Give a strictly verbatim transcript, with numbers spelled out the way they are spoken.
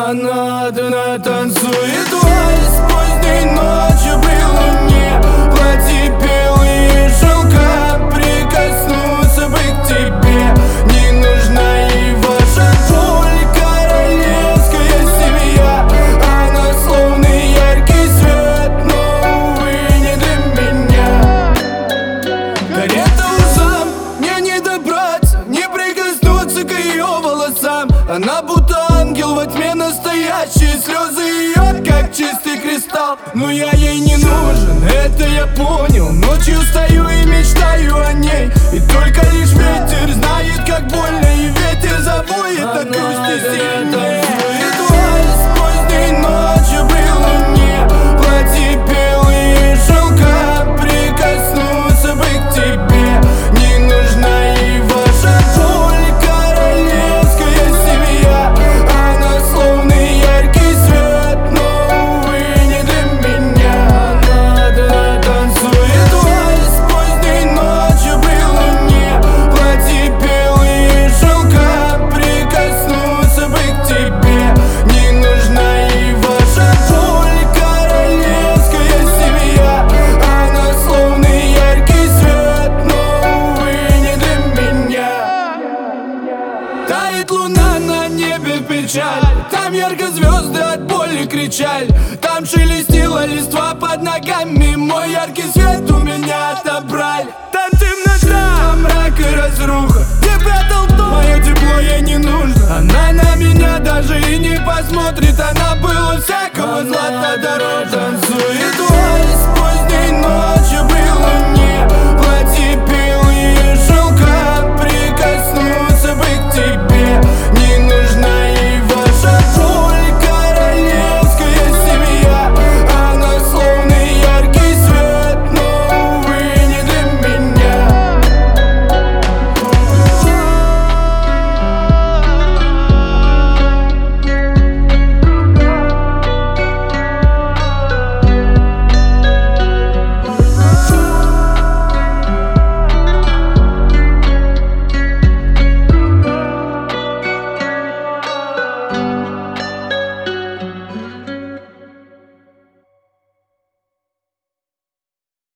Она одна танцует вальс поздней ночью при луне. Платье белые шелка, прикоснуться бы к тебе. Не нужна ей ваша боль, королевская семья. Она словно яркий свет, но, увы, не для меня. Карета узам, мне не добраться, не прикоснуться к ее волосам. Она будто ангел во тьме настоящий, слезы ее как чистый кристалл. Но я ей не нужен, это я понял. Ночью стою и мечтаю о ней, и только лишь ветер знает, как больно. И ветер завоет от грусти сильнее. Танцует вальс поздней ночью при луне. Платье белые шелка, прикоснуться бы к тебе. Не нужна ей ваша боль, королевская семья. Она словно яркий свет, но, увы, не для меня. Она одна танцует вальс поздней ночью при луне. Платье белые шелка, прикоснуться бы к тебе. Не нужна ей ваша боль, королевская семья. Она словно яркий свет, но, увы, не для меня. Тает луна на небе, печаль. Там ярко звезды от боли кричали. Там шелестила листва под ногами. Мой яркий свет у меня отобрали. Там темнота, мрак и разруха. Где прятал дом? Мое тепло ей не нужно. Она на меня даже и не посмотрит. Она